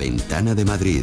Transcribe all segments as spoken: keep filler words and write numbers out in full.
ventana de Madrid.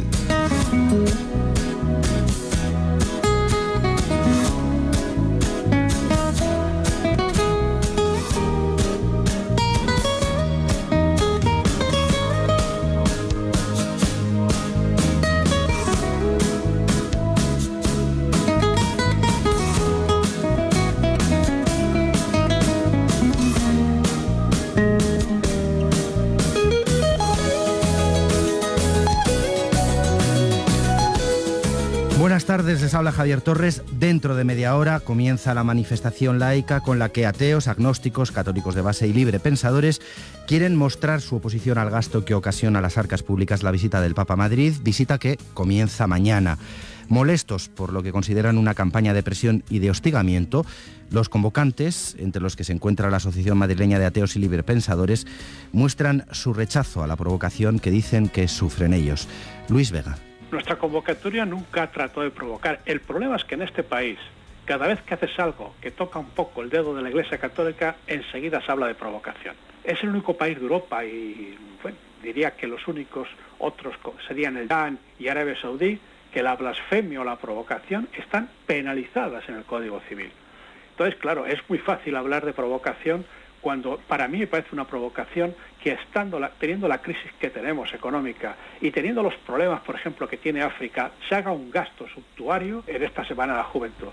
Buenas tardes, les habla Javier Torres. Dentro de media hora comienza la manifestación laica con la que ateos, agnósticos, católicos de base y libre pensadores quieren mostrar su oposición al gasto que ocasiona a las arcas públicas la visita del Papa a Madrid, visita que comienza mañana. Molestos por lo que consideran una campaña de presión y de hostigamiento, los convocantes, entre los que se encuentra la Asociación Madrileña de Ateos y Librepensadores, muestran su rechazo a la provocación que dicen que sufren ellos. Luis Vega. Nuestra convocatoria nunca trató de provocar. El problema es que en este país, cada vez que haces algo que toca un poco el dedo de la Iglesia Católica, enseguida se habla de provocación. Es el único país de Europa y bueno, diría que los únicos otros serían el Irán y Arabia Saudí, que la blasfemia o la provocación están penalizadas en el Código Civil. Entonces, claro, es muy fácil hablar de provocación cuando para mí me parece una provocación que estando la, teniendo la crisis que tenemos económica y teniendo los problemas, por ejemplo, que tiene África, se haga un gasto suntuario en esta Semana de la Juventud.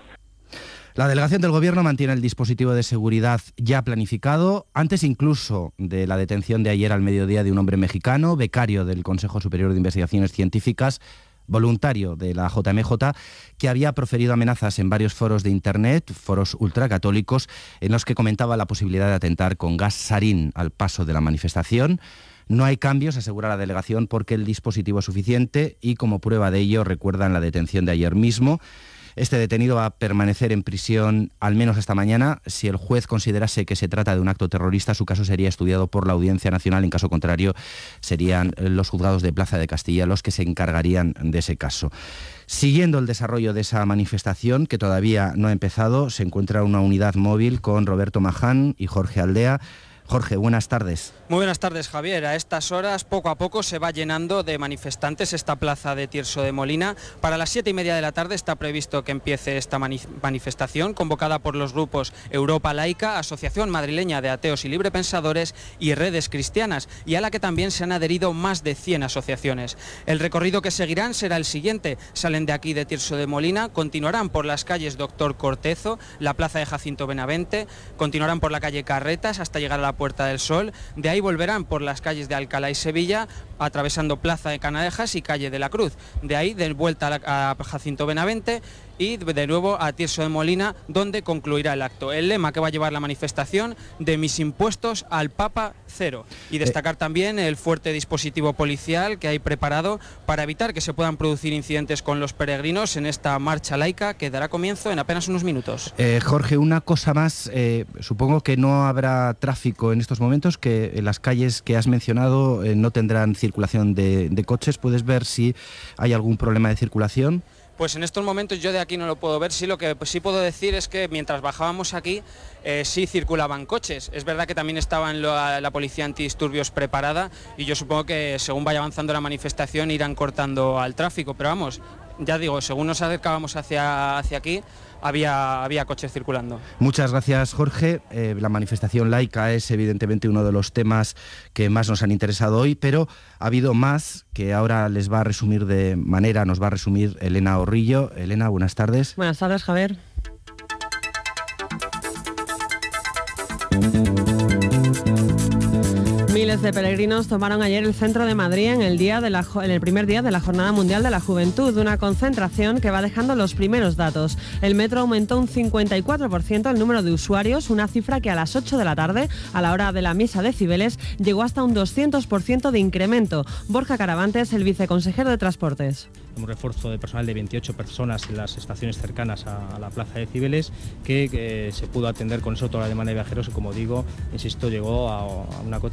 La delegación del Gobierno mantiene el dispositivo de seguridad ya planificado, antes incluso de la detención de ayer al mediodía de un hombre mexicano, becario del Consejo Superior de Investigaciones Científicas, voluntario de la J M J, que había proferido amenazas en varios foros de Internet, foros ultracatólicos, en los que comentaba la posibilidad de atentar con gas sarín al paso de la manifestación. No hay cambios, asegura la delegación, porque el dispositivo es suficiente y como prueba de ello recuerdan la detención de ayer mismo. Este detenido va a permanecer en prisión al menos hasta mañana. Si el juez considerase que se trata de un acto terrorista, su caso sería estudiado por la Audiencia Nacional. En caso contrario, serían los juzgados de Plaza de Castilla los que se encargarían de ese caso. Siguiendo el desarrollo de esa manifestación, que todavía no ha empezado, se encuentra una unidad móvil con Roberto Maján y Jorge Aldea. Jorge, buenas tardes. Muy buenas tardes, Javier. A estas horas, poco a poco, se va llenando de manifestantes esta plaza de Tirso de Molina. Para las siete y media de la tarde está previsto que empiece esta mani- manifestación, convocada por los grupos Europa Laica, Asociación Madrileña de Ateos y Librepensadores y Redes Cristianas, y a la que también se han adherido más de cien asociaciones. El recorrido que seguirán será el siguiente. Salen de aquí de Tirso de Molina, continuarán por las calles Doctor Cortezo, la plaza de Jacinto Benavente, continuarán por la calle Carretas hasta llegar a la Puerta del Sol. De ahí volverán por las calles de Alcalá y Sevilla, atravesando Plaza de Canalejas y calle de la Cruz. De ahí de vuelta a, la, a Jacinto Benavente y de nuevo a Tirso de Molina, donde concluirá el acto. El lema que va a llevar la manifestación: de mis impuestos al Papa cero. Y destacar también el fuerte dispositivo policial que hay preparado para evitar que se puedan producir incidentes con los peregrinos en esta marcha laica que dará comienzo en apenas unos minutos. Eh, Jorge, una cosa más. Eh, supongo que no habrá tráfico en estos momentos, que en las calles que has mencionado eh, no tendrán circulación de, de coches. ¿Puedes ver si hay algún problema de circulación? Pues en estos momentos yo de aquí no lo puedo ver. Sí, lo que pues sí puedo decir es que mientras bajábamos aquí eh, sí circulaban coches. Es verdad que también estaba la, la policía antidisturbios preparada y yo supongo que según vaya avanzando la manifestación irán cortando al tráfico. Pero vamos, ya digo, según nos acercábamos hacia, hacia aquí, había, había coches circulando. Muchas gracias, Jorge. Eh, la manifestación laica es evidentemente uno de los temas que más nos han interesado hoy, pero ha habido más que ahora les va a resumir de manera, nos va a resumir Elena Orrillo. Elena, buenas tardes. Buenas tardes, Javier. Miles de peregrinos tomaron ayer el centro de Madrid en el, día de la, en el primer día de la Jornada Mundial de la Juventud, una concentración que va dejando los primeros datos. El metro aumentó un cincuenta y cuatro por ciento el número de usuarios, una cifra que a las ocho de la tarde, a la hora de la misa de Cibeles, llegó hasta un doscientos por ciento de incremento. Borja Caravantes, el viceconsejero de Transportes. Un refuerzo de personal de veintiocho personas en las estaciones cercanas a, a la plaza de Cibeles, que, que se pudo atender con eso toda la demanda de viajeros y, como digo, insisto, llegó a, a una cota del doscientos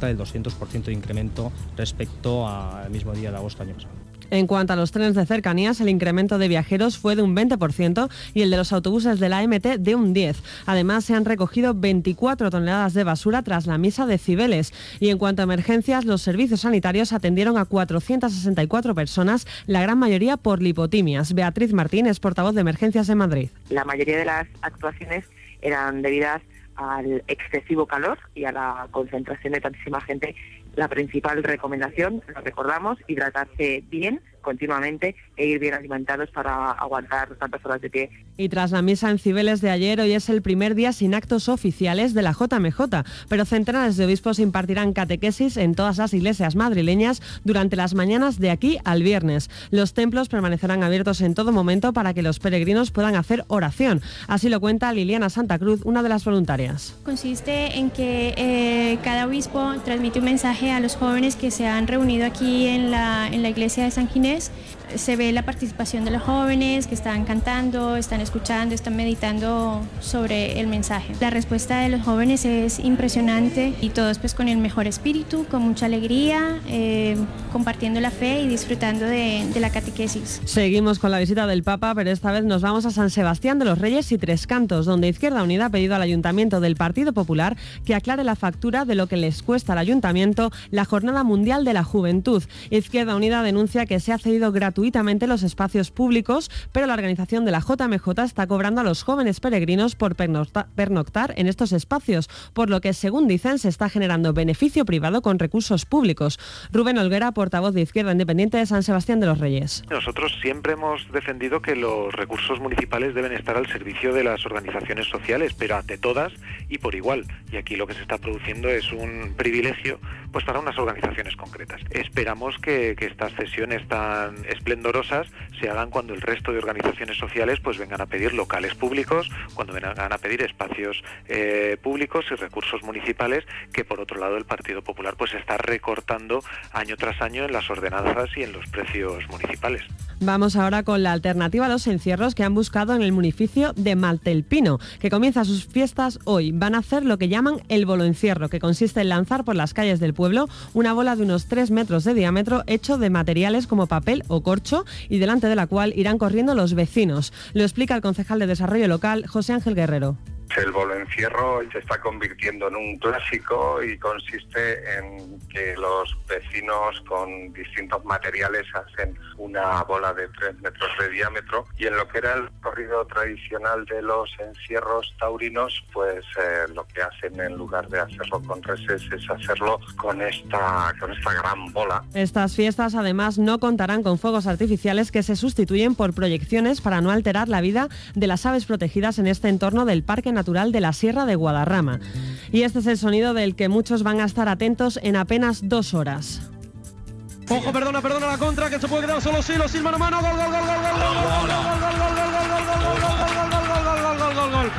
doscientos por ciento de incremento respecto al mismo día de agosto año pasado. En cuanto a los trenes de cercanías, el incremento de viajeros fue de un veinte por ciento y el de los autobuses de la M T de un diez por ciento. Además, se han recogido veinticuatro toneladas de basura tras la misa de Cibeles. Y en cuanto a emergencias, los servicios sanitarios atendieron a cuatrocientas sesenta y cuatro personas, la gran mayoría por lipotimias. Beatriz Martín es portavoz de Emergencias de Madrid. La mayoría de las actuaciones eran debidas al excesivo calor y a la concentración de tantísima gente. La principal recomendación, lo recordamos, hidratarse bien, continuamente, e ir bien alimentados para aguantar tantas horas de pie. Y tras la misa en Cibeles de ayer, hoy es el primer día sin actos oficiales de la J M J, pero centenares de obispos impartirán catequesis en todas las iglesias madrileñas durante las mañanas de aquí al viernes. Los templos permanecerán abiertos en todo momento para que los peregrinos puedan hacer oración. Así lo cuenta Liliana Santa Cruz, una de las voluntarias. Consiste en que eh, cada obispo transmite un mensaje a los jóvenes que se han reunido aquí en la, en la iglesia de San Ginés. Se ve la participación de los jóvenes que están cantando, están escuchando, están meditando sobre el mensaje. La respuesta de los jóvenes es impresionante y todos pues con el mejor espíritu, con mucha alegría, eh, compartiendo la fe y disfrutando de, de la catequesis. Seguimos con la visita del Papa, pero esta vez nos vamos a San Sebastián de los Reyes y Tres Cantos, donde Izquierda Unida ha pedido al Ayuntamiento del Partido Popular que aclare la factura de lo que les cuesta al Ayuntamiento la Jornada Mundial de la Juventud. Izquierda Unida denuncia que se ha cedido gratuitamente los espacios públicos, pero la organización de la J M J está cobrando a los jóvenes peregrinos por pernoctar en estos espacios, por lo que, según dicen, se está generando beneficio privado con recursos públicos. Rubén Olguera, portavoz de Izquierda Independiente de San Sebastián de los Reyes. Nosotros siempre hemos defendido que los recursos municipales deben estar al servicio de las organizaciones sociales, pero ante todas y por igual. Y aquí lo que se está produciendo es un privilegio pues para unas organizaciones concretas. Esperamos que, que estas cesiones tan esplendorosas se hagan cuando el resto de organizaciones sociales pues vengan a pedir locales públicos, cuando vengan a pedir espacios eh, públicos y recursos municipales que por otro lado el Partido Popular pues está recortando año tras año en las ordenanzas y en los precios municipales. Vamos ahora con la alternativa a los encierros que han buscado en el municipio de Maltelpino, que comienza sus fiestas hoy. Van a hacer lo que llaman el boloencierro, que consiste en lanzar por las calles del pueblo una bola de unos tres metros de diámetro hecho de materiales como papel o corcho y delante de la cual irán corriendo los vecinos. Lo explica el concejal de Desarrollo Local, José Ángel Guerrero. El boloencierro se está convirtiendo en un clásico y consiste en que los vecinos con distintos materiales hacen una bola de tres metros de diámetro, y en lo que era el corrido tradicional de los encierros taurinos, pues eh, lo que hacen en lugar de hacerlo con reses es hacerlo con esta, con esta gran bola. Estas fiestas además no contarán con fuegos artificiales que se sustituyen por proyecciones para no alterar la vida de las aves protegidas en este entorno del Parque Natural de la Sierra de Guadarrama. Y este es el sonido del que muchos van a estar atentos en apenas dos horas. Ojo, perdona, perdona la contra, que se puede quedar solo Silo, sin mano a mano, gol, gol, gol, gol, gol, gol, gol, gol, gol, gol, gol, gol.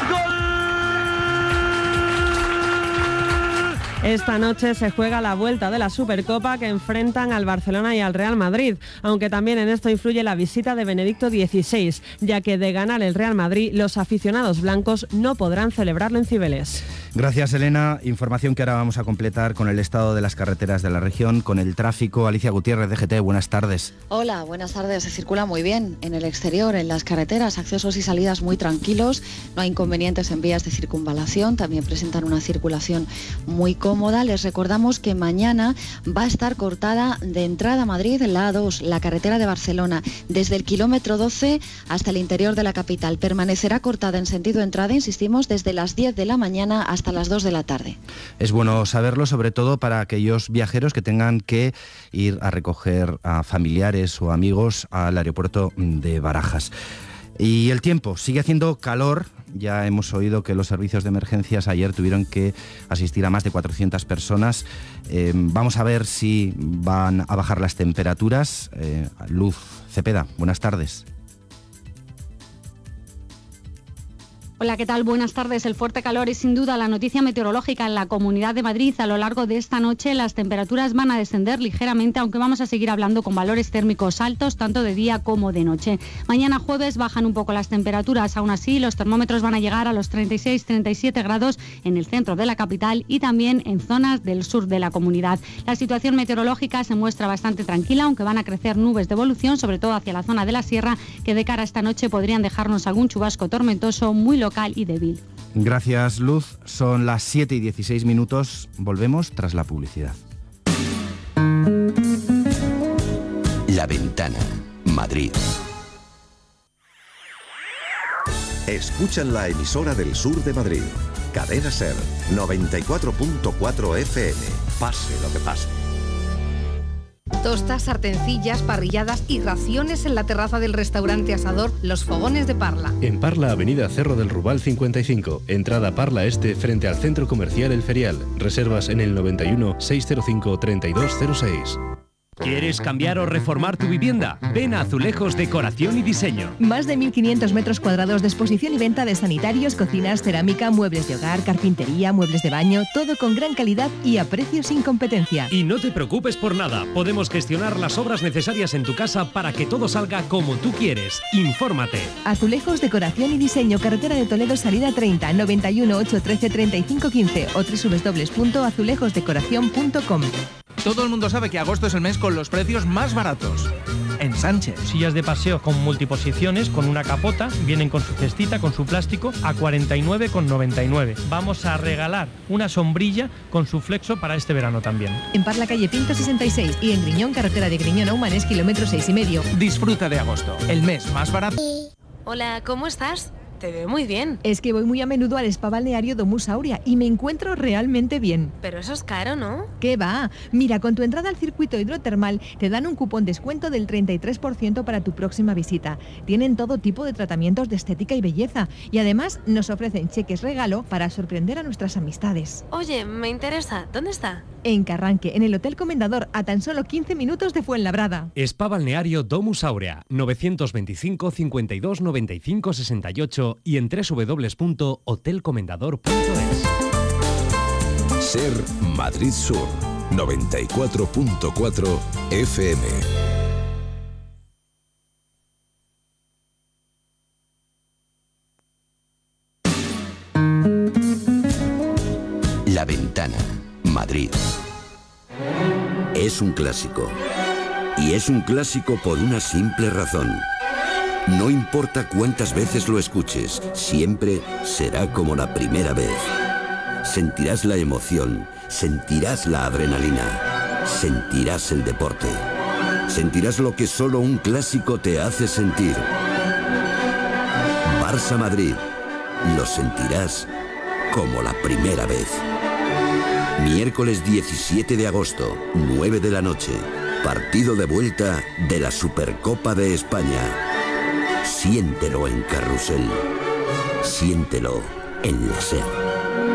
Esta noche se juega la vuelta de la Supercopa que enfrentan al Barcelona y al Real Madrid, aunque también en esto influye la visita de Benedicto dieciséis, ya que de ganar el Real Madrid, los aficionados blancos no podrán celebrarlo en Cibeles. Gracias, Elena. Información que ahora vamos a completar con el estado de las carreteras de la región, con el tráfico. Alicia Gutiérrez, D G T, buenas tardes. Hola, buenas tardes. Se circula muy bien en el exterior, en las carreteras, accesos y salidas muy tranquilos. No hay inconvenientes en vías de circunvalación. También presentan una circulación muy cómoda. Les recordamos que mañana va a estar cortada de entrada a Madrid la A dos, la carretera de Barcelona, desde el kilómetro doce hasta el interior de la capital. Permanecerá cortada en sentido entrada, insistimos, desde las diez de la mañana hasta hasta las dos de la tarde. Es bueno saberlo, sobre todo para aquellos viajeros que tengan que ir a recoger a familiares o amigos al aeropuerto de Barajas. Y el tiempo, sigue haciendo calor. Ya hemos oído que los servicios de emergencias ayer tuvieron que asistir a más de cuatrocientas personas. Eh, vamos a ver si van a bajar las temperaturas. Eh, Luz Cepeda, buenas tardes. Hola, ¿qué tal? Buenas tardes. El fuerte calor es sin duda la noticia meteorológica en la Comunidad de Madrid. A lo largo de esta noche las temperaturas van a descender ligeramente, aunque vamos a seguir hablando con valores térmicos altos tanto de día como de noche. Mañana jueves bajan un poco las temperaturas. Aún así, los termómetros van a llegar a los treinta y seis treinta y siete grados en el centro de la capital y también en zonas del sur de la comunidad. La situación meteorológica se muestra bastante tranquila, aunque van a crecer nubes de evolución, sobre todo hacia la zona de la sierra, que de cara a esta noche podrían dejarnos algún chubasco tormentoso muy local y débil. Gracias, Luz. Son las siete y dieciséis minutos. Volvemos tras la publicidad. La Ventana, Madrid. Escuchan la emisora del sur de Madrid. Cadena Ser, noventa y cuatro punto cuatro F M. Pase lo que pase. Tostas, sartencillas, parrilladas y raciones en la terraza del restaurante Asador Los Fogones de Parla. En Parla, avenida Cerro del Rubal cincuenta y cinco, entrada Parla Este frente al Centro Comercial El Ferial. Reservas en el noventa y uno, seiscientos cinco, treinta y dos cero seis. ¿Quieres cambiar o reformar tu vivienda? Ven a Azulejos Decoración y Diseño. Más de mil quinientos metros cuadrados de exposición y venta de sanitarios, cocinas, cerámica, muebles de hogar, carpintería, muebles de baño, todo con gran calidad y a precios sin competencia. Y no te preocupes por nada, podemos gestionar las obras necesarias en tu casa para que todo salga como tú quieres. Infórmate. Azulejos Decoración y Diseño, carretera de Toledo, salida treinta, noventa y uno, ochocientos trece, treinta y cinco quince o doble u doble u doble u punto azulejos decoración punto com. Todo el mundo sabe que agosto es el mes con los precios más baratos. En Sánchez. Sillas de paseo con multiposiciones, con una capota, vienen con su cestita, con su plástico, a cuarenta y nueve con noventa y nueve. Vamos a regalar una sombrilla con su flexo para este verano también. En Parla, calle Pinto sesenta y seis y en Griñón, carretera de Griñón a Humanes, kilómetro seis y medio. Disfruta de agosto, el mes más barato. Hola, ¿cómo estás? Te veo muy bien. Es que voy muy a menudo al spa balneario Domus Aurea y me encuentro realmente bien. Pero eso es caro, ¿no? ¿Qué va? Mira, con tu entrada al circuito hidrotermal te dan un cupón descuento del treinta y tres por ciento para tu próxima visita. Tienen todo tipo de tratamientos de estética y belleza y además nos ofrecen cheques regalo para sorprender a nuestras amistades. Oye, me interesa. ¿Dónde está? En Carranque, en el Hotel Comendador, a tan solo quince minutos de Fuenlabrada. Spa balneario Domus Aurea, novecientos veinticinco, cincuenta y dos, noventa y cinco, sesenta y ocho y en doble u doble u doble u punto hotel comendador punto es. Ser Madrid Sur, noventa y cuatro punto cuatro F M. La Ventana, Madrid. Es un clásico. Y es un clásico por una simple razón. No importa cuántas veces lo escuches, siempre será como la primera vez. Sentirás la emoción, sentirás la adrenalina, sentirás el deporte. Sentirás lo que solo un clásico te hace sentir. Barça Madrid, lo sentirás como la primera vez. Miércoles diecisiete de agosto, nueve de la noche, partido de vuelta de la Supercopa de España. Siéntelo en Carrusel. Siéntelo en la SER.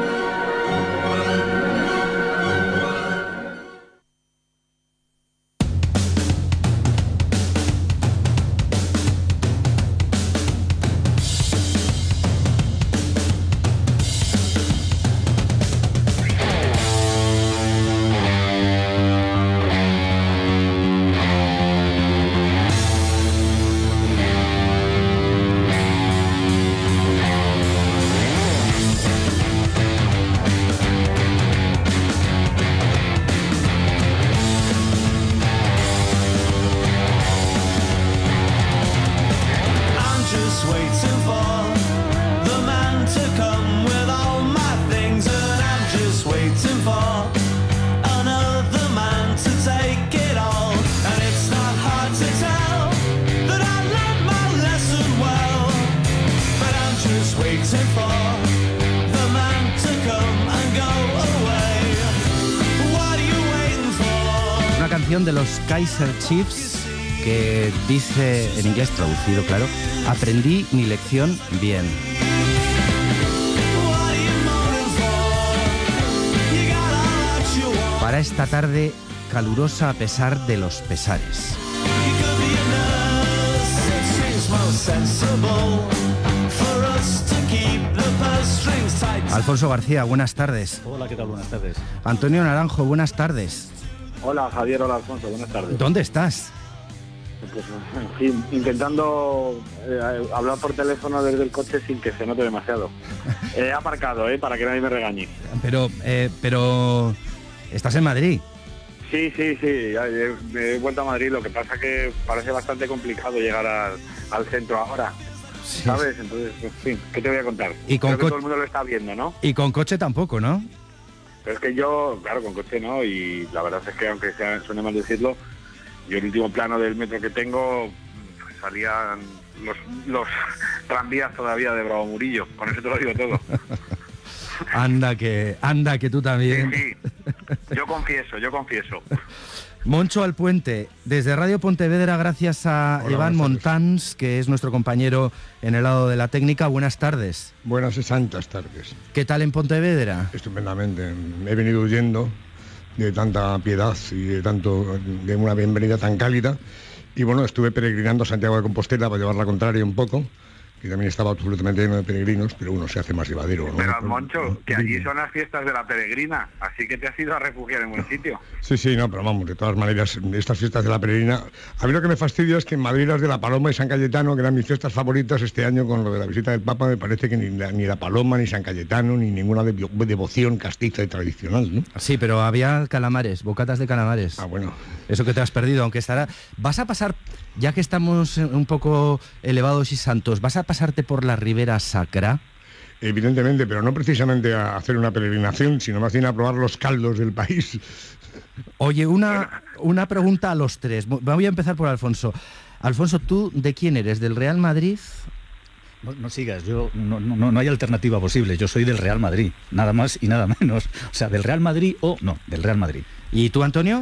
De los Kaiser Chiefs que dice, en inglés traducido, claro, aprendí mi lección bien. Para esta tarde calurosa a pesar de los pesares. Alfonso García, buenas tardes. Hola, ¿qué tal? Buenas tardes. Antonio Naranjo, buenas tardes. Hola, Javier, hola, Alfonso, buenas tardes. ¿Dónde estás? Pues, en fin, intentando eh, hablar por teléfono desde el coche sin que se note demasiado. He aparcado, eh, para que nadie me regañe. Pero, eh, pero... ¿estás en Madrid? Sí, sí, sí, ya, he, he vuelto a Madrid, lo que pasa que parece bastante complicado llegar a, al centro ahora. Sí. ¿Sabes? Entonces, en fin, ¿qué te voy a contar? Y con Creo que co- todo el mundo lo está viendo, ¿no? Y con coche tampoco, ¿no? Pero es que yo, claro, con coche no, y la verdad es que aunque sea, suene mal decirlo, yo el último plano del metro que tengo, pues, salían los, los tranvías todavía de Bravo Murillo, con eso te lo digo todo. Anda que, anda que tú también. Sí, sí, yo confieso, yo confieso. Moncho Alpuente, desde Radio Pontevedra, gracias a Hola, Iván buenas tardes. Montans, que es nuestro compañero en el lado de la técnica. Buenas tardes. Buenas y santas tardes. ¿Qué tal en Pontevedra? Estupendamente. He venido huyendo de tanta piedad y de tanto de una bienvenida tan cálida. Y bueno, estuve peregrinando a Santiago de Compostela para llevar la contraria un poco, que también estaba absolutamente lleno de peregrinos, pero uno se hace más llevadero, ¿no? Pero, Moncho, que allí son las fiestas de la peregrina, así que te has ido a refugiar en buen sitio. Sí, sí, no, pero vamos, de todas maneras, estas fiestas de la peregrina... A mí lo que me fastidia es que en Madrid las de la Paloma y San Cayetano, que eran mis fiestas favoritas, este año con lo de la visita del Papa, me parece que ni la, ni la Paloma, ni San Cayetano, ni ninguna de, devoción castiza y tradicional, ¿no? Sí, pero había calamares, bocatas de calamares. Ah, bueno. Eso que te has perdido, aunque estará... Vas a pasar, ya que estamos un poco elevados y santos, ¿vas a pasarte por la Ribera Sacra? Evidentemente, pero no precisamente a hacer una peregrinación, sino más bien a probar los caldos del país. Oye, una, una pregunta a los tres. Voy a empezar por Alfonso. Alfonso, ¿tú de quién eres? ¿Del Real Madrid? No, no sigas, yo no, no, no hay alternativa posible. Yo soy del Real Madrid, nada más y nada menos. O sea, del Real Madrid o no, del Real Madrid. ¿Y tú, Antonio?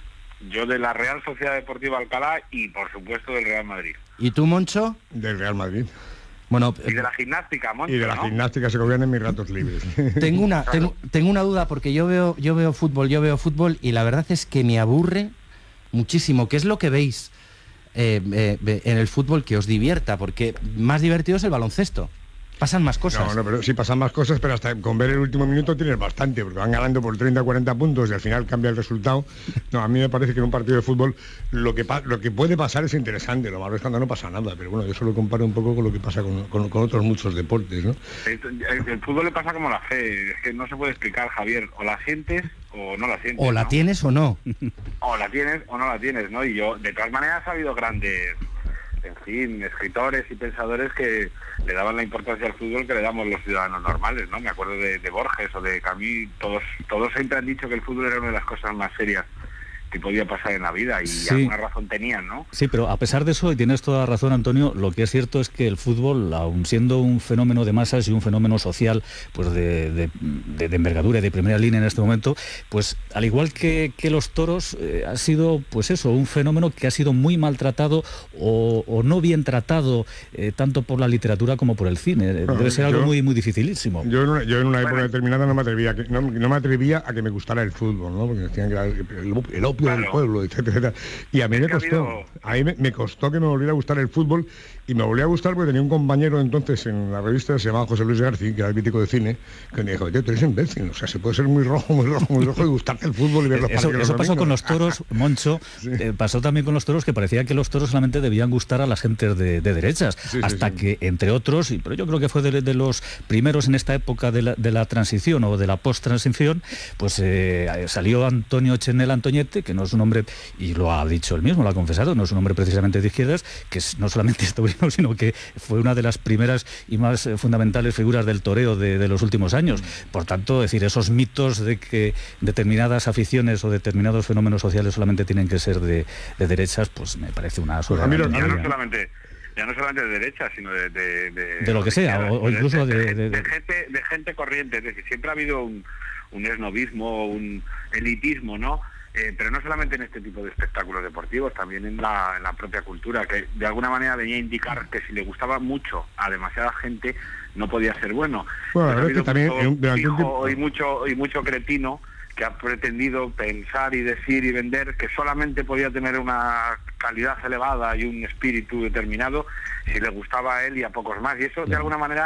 Yo de la Real Sociedad Deportiva Alcalá y, por supuesto, del Real Madrid. ¿Y tú, Moncho? Del Real Madrid. Bueno, y de la gimnástica, Moncho, y de la ¿no? gimnástica segoviana en mis ratos libres. Tengo una, tengo, tengo una duda porque yo veo, yo veo fútbol, yo veo fútbol y la verdad es que me aburre muchísimo. ¿Qué es lo que veis eh, eh, en el fútbol que os divierta? Porque más divertido es el baloncesto. Pasan más cosas. No, no, pero sí pasan más cosas, pero hasta con ver el último minuto tienes bastante, porque van ganando por treinta, cuarenta puntos y al final cambia el resultado. No, a mí me parece que en un partido de fútbol lo que pa lo que puede pasar es interesante, lo malo es cuando no pasa nada, pero bueno, yo eso lo comparo un poco con lo que pasa con, con, con otros muchos deportes, ¿no? El, el, el fútbol le pasa como la fe, es que no se puede explicar, Javier, o la sientes o no la sientes. O la ¿no? tienes o no. O la tienes o no la tienes, ¿no? Y yo, de todas maneras, ha habido grandes... en fin, escritores y pensadores que le daban la importancia al fútbol que le damos los ciudadanos normales, ¿no? Me acuerdo de, de Borges o de Camus, todos, todos siempre han dicho que el fútbol era una de las cosas más serias que podía pasar en la vida y sí. alguna razón tenían, ¿no? Sí, pero a pesar de eso, y tienes toda razón, Antonio, lo que es cierto es que el fútbol, aun siendo un fenómeno de masas y un fenómeno social pues de, de, de, de envergadura y de primera línea en este momento, pues al igual que, que los toros, eh, ha sido pues eso, un fenómeno que ha sido muy maltratado o, o no bien tratado eh, tanto por la literatura como por el cine. Debe no, ser algo yo, muy muy dificilísimo. Yo en una, yo en una época bueno. determinada no me atrevía a que, no, no me atrevía a que me gustara el fútbol, ¿no? Porque decían que era el, el, el opio claro. del pueblo, etcétera, etcétera. Y a mí es me costó, habido... a mí me, me costó que me volviera a gustar el fútbol y me volvió a gustar porque tenía un compañero entonces en la revista, se llamaba José Luis García, que era el crítico de cine, que me dijo, tío, tú eres imbécil, o sea, se puede ser muy rojo, muy rojo, muy rojo y gustarte el fútbol y ver los Eso, partidos. Eso pasó con los toros, Moncho, sí. eh, pasó también con los toros que parecía que los toros solamente debían gustar a las gentes de, de derechas, sí, hasta sí, sí. que, entre otros, y, pero yo creo que fue de, de los primeros en esta época de la, de la transición o de la post-transición, pues eh, salió Antonio Chenel Antoñete, que no es un hombre, y lo ha dicho él mismo, lo ha confesado, no es un hombre precisamente de izquierdas, que es, no solamente es taurino, sino que fue una de las primeras y más eh, fundamentales figuras del toreo de, de los últimos años. Por tanto, es decir, esos mitos de que determinadas aficiones o determinados fenómenos sociales solamente tienen que ser de, de derechas, pues me parece una pues a mí lo, ya no solamente ya no solamente de derecha, sino de de, de, de lo que sea, o, o incluso de, de, de, de gente de gente corriente. Es decir, siempre ha habido un, un esnovismo, un elitismo, ¿no? Eh, pero no solamente en este tipo de espectáculos deportivos, también en la, en la propia cultura, que de alguna manera venía a indicar que si le gustaba mucho a demasiada gente, no podía ser bueno. Bueno, la verdad es que también mucho hijo y mucho y mucho cretino que ha pretendido pensar y decir y vender que solamente podía tener una calidad elevada y un espíritu determinado si le gustaba a él y a pocos más. Y eso, de alguna manera,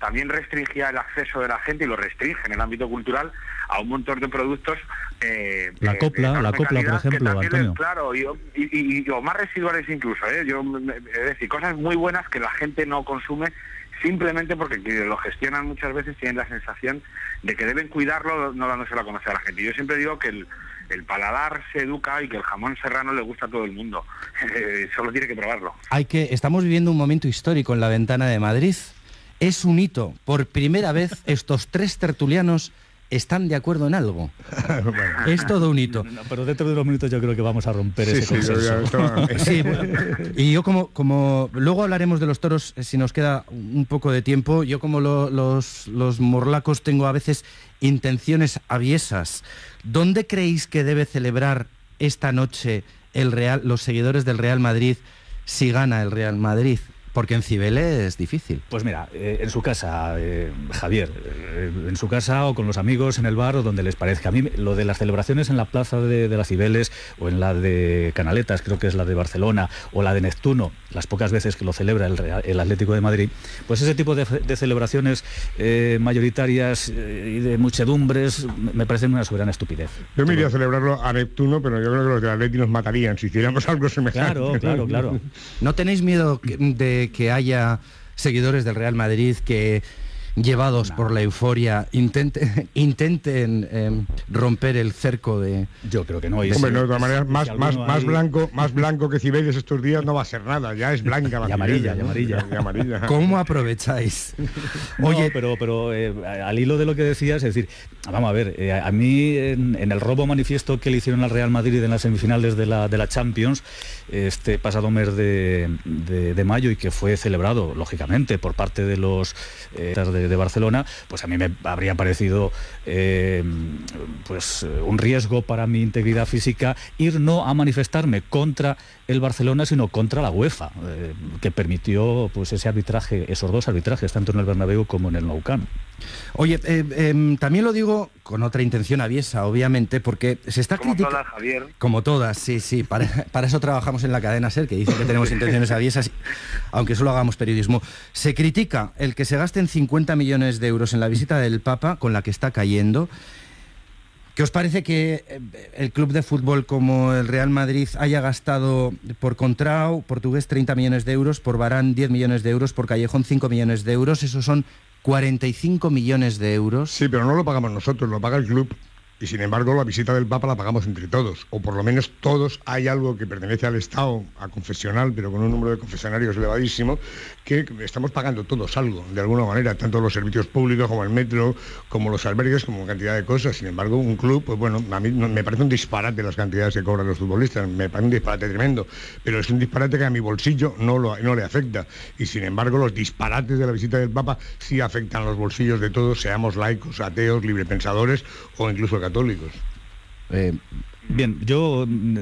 también restringía el acceso de la gente, y lo restringe en el ámbito cultural, a un montón de productos. Eh, la copla, la copla, por ejemplo, Antonio. Es, claro, y, y, y, o más residuales incluso, ¿eh? Yo, es decir, cosas muy buenas que la gente no consume simplemente porque lo gestionan muchas veces, tienen la sensación de que deben cuidarlo no dándoselo a conocer a la gente. Yo siempre digo que el, el paladar se educa y que el jamón serrano le gusta a todo el mundo. Solo tiene que probarlo. Hay que, estamos viviendo un momento histórico en la Ventana de Madrid. Es un hito. Por primera vez estos tres tertulianos están de acuerdo en algo. Bueno. Es todo un hito. No, no, pero dentro de unos minutos yo creo que vamos a romper sí, ese sí, consenso. Yo ya, sí, bueno, y yo como, como... Luego hablaremos de los toros, si nos queda un poco de tiempo. Yo como lo, los, los morlacos tengo a veces intenciones aviesas. ¿Dónde creéis que debe celebrar esta noche el Real, los seguidores del Real Madrid si gana el Real Madrid? Porque en Cibeles es difícil. Pues mira, eh, en su casa, eh, Javier, eh, en su casa o con los amigos en el bar o donde les parezca. A mí lo de las celebraciones en la plaza de, de las Cibeles o en la de Canaletas, creo que es la de Barcelona, o la de Neptuno, las pocas veces que lo celebra el, Real, el Atlético de Madrid, pues ese tipo de, de celebraciones eh, mayoritarias eh, y de muchedumbres me parecen una soberana estupidez. Yo me iría a celebrarlo a Neptuno, pero yo creo que los del Atlético nos matarían si hiciéramos algo semejante. Claro, claro, claro. ¿No tenéis miedo de que haya seguidores del Real Madrid que, llevados no. por la euforia, intenten, intenten eh, romper el cerco de... Yo creo que no. Hombre, no, de todas maneras, más, si más, más, hay... blanco, más blanco que Cibeles estos días no va a ser nada, ya es blanca la y amarilla, Cibeles, y amarilla. ¿no? Y amarilla. ¿Cómo aprovecháis? Oye, no, pero, pero eh, al hilo de lo que decías, es decir, vamos a ver, eh, a mí en, en el robo manifiesto que le hicieron al Real Madrid en las semifinales de la, de la Champions, este pasado mes de, de, de mayo, y que fue celebrado, lógicamente, por parte de los eh, de, de Barcelona, pues a mí me habría parecido eh, pues un riesgo para mi integridad física ir no a manifestarme contra el Barcelona, sino contra la UEFA, eh, que permitió pues ese arbitraje, esos dos arbitrajes, tanto en el Bernabéu como en el Nou Camp. Oye, eh, eh, también lo digo con otra intención aviesa, obviamente, porque se está criticando... Como todas, Javier. Como todas, sí, sí. Para, para eso trabajamos en la cadena SER, que dice que tenemos intenciones aviesas, aunque solo hagamos periodismo. Se critica el que se gasten cincuenta millones de euros en la visita del Papa, con la que está cayendo. ¿Qué os parece que el club de fútbol como el Real Madrid haya gastado por Contrao, portugués, treinta millones de euros, por Varane diez millones de euros, por Callejón cinco millones de euros? Esos son cuarenta y cinco millones de euros. Sí, pero no lo pagamos nosotros, lo paga el club. Y sin embargo la visita del Papa la pagamos entre todos, o por lo menos todos. Hay algo que pertenece al Estado, a confesional, pero con un número de confesionarios elevadísimo, que estamos pagando todos algo, de alguna manera, tanto los servicios públicos como el metro, como los albergues, como cantidad de cosas. Sin embargo, un club, pues bueno, a mí me parece un disparate las cantidades que cobran los futbolistas, me parece un disparate tremendo, pero es un disparate que a mi bolsillo no, lo, no le afecta. Y sin embargo, los disparates de la visita del Papa sí afectan los bolsillos de todos, seamos laicos, ateos, librepensadores o incluso católicos. Eh, bien, yo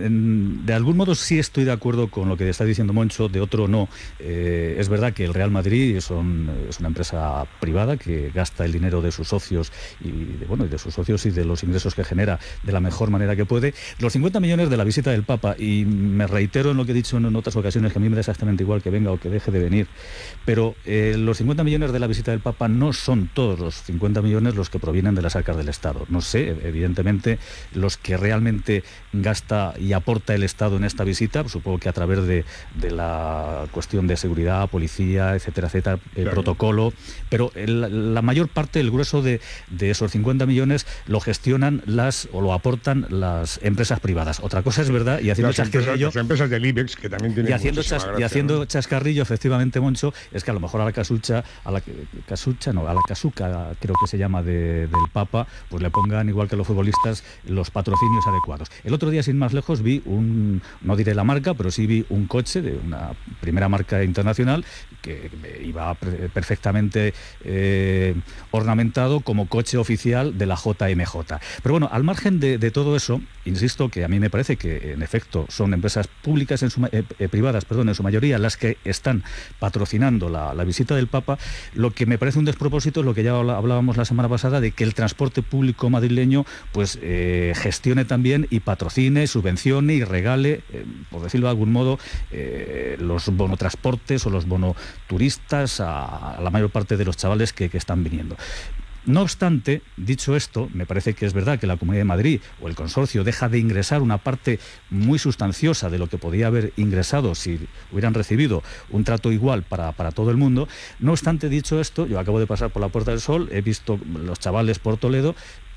en, de algún modo sí estoy de acuerdo con lo que está diciendo Moncho, de otro no. Eh, es verdad que el Real Madrid son, es una empresa privada que gasta el dinero de sus socios y de, bueno, de sus socios y de los ingresos que genera de la mejor manera que puede. Los cincuenta millones de la visita del Papa, y me reitero en lo que he dicho en otras ocasiones, que a mí me da exactamente igual que venga o que deje de venir, pero eh, los cincuenta millones de la visita del Papa no son todos los cincuenta millones los que provienen de las arcas del Estado. No sé, evidentemente, los que realmente gasta y aporta el Estado en esta visita, supongo que a través de, de la cuestión de seguridad, policía, etcétera, etcétera, el claro. protocolo, pero el, la mayor parte, el grueso de, de esos cincuenta millones lo gestionan las o lo aportan las empresas privadas. Otra cosa es verdad, y haciendo las chascarrillo... Empresas, las empresas del IBEX, que también tienen y haciendo, chas, gracia, y haciendo ¿no? chascarrillo, efectivamente, Moncho, es que a lo mejor a la casucha, a la casucha, no, a la casuca, creo que se llama, de, del Papa, pues le pongan, igual que los futbolistas, los patrocinios adecuados. El otro día, sin más lejos, vi un, no diré la marca, pero sí vi un coche de una primera marca internacional que iba perfectamente eh, ornamentado como coche oficial de la J M J. Pero bueno, al margen de, de todo eso, insisto que a mí me parece que en efecto son empresas públicas, en su, eh, eh, privadas, perdón, en su mayoría, las que están patrocinando la, la visita del Papa. Lo que me parece un despropósito es lo que ya hablábamos la semana pasada, de que el transporte público madrileño pues eh, gestione también y patrocine, subvencione y regale, eh, por decirlo de algún modo, eh, los bonotransportes o los bono turistas, a, a la mayor parte de los chavales que, que están viniendo. No obstante, dicho esto, me parece que es verdad que la Comunidad de Madrid o el consorcio deja de ingresar una parte muy sustanciosa de lo que podía haber ingresado si hubieran recibido un trato igual para, para todo el mundo. No obstante, dicho esto, yo acabo de pasar por la Puerta del Sol, he visto los chavales por Toledo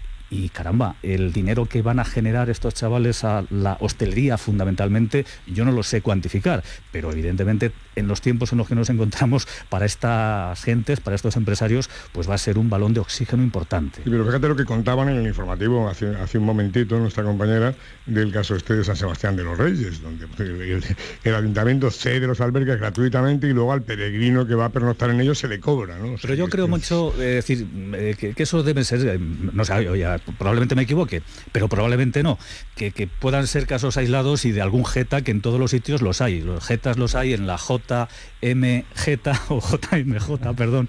y caramba, el dinero que van a generar estos chavales a la hostelería fundamentalmente, yo no lo sé cuantificar, pero evidentemente en los tiempos en los que nos encontramos, para estas gentes, para estos empresarios, pues va a ser un balón de oxígeno importante. Sí, pero fíjate lo que contaban en el informativo hace, hace un momentito nuestra compañera del caso este de San Sebastián de los Reyes, donde el, el, el ayuntamiento cede los albergues gratuitamente y luego al peregrino que va a pernoctar en ellos se le cobra, ¿no? O sea, pero yo que, creo que... mucho, eh, decir, eh, que, que eso debe ser, eh, no sé, oye, probablemente me equivoque, pero probablemente no, que, que puedan ser casos aislados y de algún jeta, que en todos los sitios los hay. Los jetas los hay en la J M J o J M J, perdón,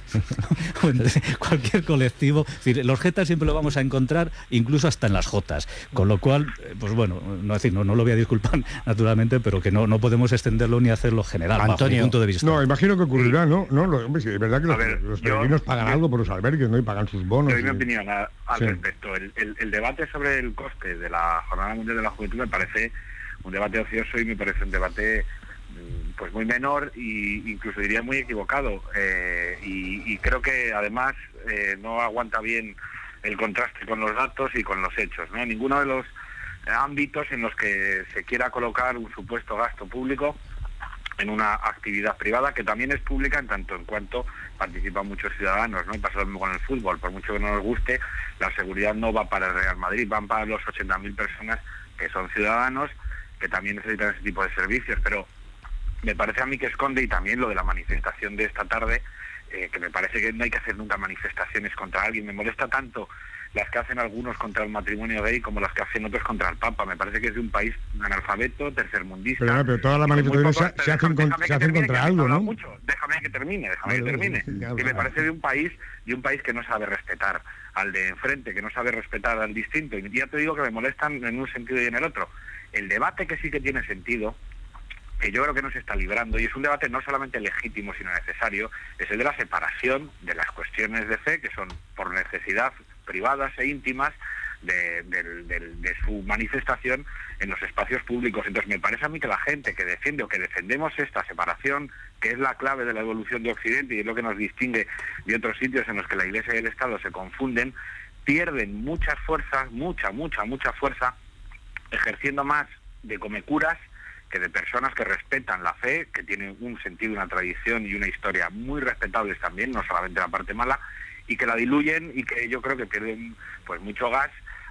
o en cualquier colectivo. Es decir, los jetas siempre lo vamos a encontrar, incluso hasta en las jotas. Con lo cual, pues bueno, no, decir, no, no lo voy a disculpar, naturalmente, pero que no, no podemos extenderlo ni hacerlo general, Antonio, bajo mi punto de vista. No, imagino que ocurrirá, ¿no? no lo, hombre, sí, es verdad que los, ver, los peregrinos yo, pagan yo, algo por los albergues, ¿no? Y pagan sus bonos. Doy y... mi opinión a, al sí. respecto. El, el, el debate sobre el coste de la Jornada Mundial de la Juventud me parece un debate ocioso y me parece un debate pues muy menor e incluso diría muy equivocado. Eh, y, y creo que además eh, no aguanta bien el contraste con los datos y con los hechos, ¿no? Ninguno de los ámbitos en los que se quiera colocar un supuesto gasto público en una actividad privada que también es pública en tanto en cuanto participan muchos ciudadanos, ¿no? Y pasa lo mismo con el fútbol, por mucho que no nos guste, la seguridad no va para el Real Madrid, van para los ochenta mil personas que son ciudadanos, que también necesitan ese tipo de servicios, pero me parece a mí que esconde, y también lo de la manifestación de esta tarde, eh, que me parece que no hay que hacer nunca manifestaciones contra alguien, me molesta tanto las que hacen algunos contra el matrimonio gay como las que hacen otros contra el Papa. Me parece que es de un país analfabeto, tercermundista. Pero, no, pero todas las manifestaciones se, se hacen, con, se hacen contra algo, ¿no? Mucho. Déjame que termine, déjame vale, que termine. Y me parece de un país, de un país que no sabe respetar al de enfrente, que no sabe respetar al distinto. Y ya te digo que me molestan en un sentido y en el otro. El debate que sí que tiene sentido, que yo creo que no se está librando, y es un debate no solamente legítimo sino necesario, es el de la separación de las cuestiones de fe, que son por necesidad privadas e íntimas de, de, de, de su manifestación en los espacios públicos. Entonces me parece a mí que la gente que defiende o que defendemos esta separación, que es la clave de la evolución de Occidente y es lo que nos distingue de otros sitios en los que la Iglesia y el Estado se confunden, pierden muchas fuerzas, mucha, mucha, mucha fuerza, ejerciendo más de comecuras que de personas que respetan la fe, que tienen un sentido, una tradición y una historia muy respetables también, no solamente la parte mala, y que la diluyen y que yo creo que pierden pues mucho gas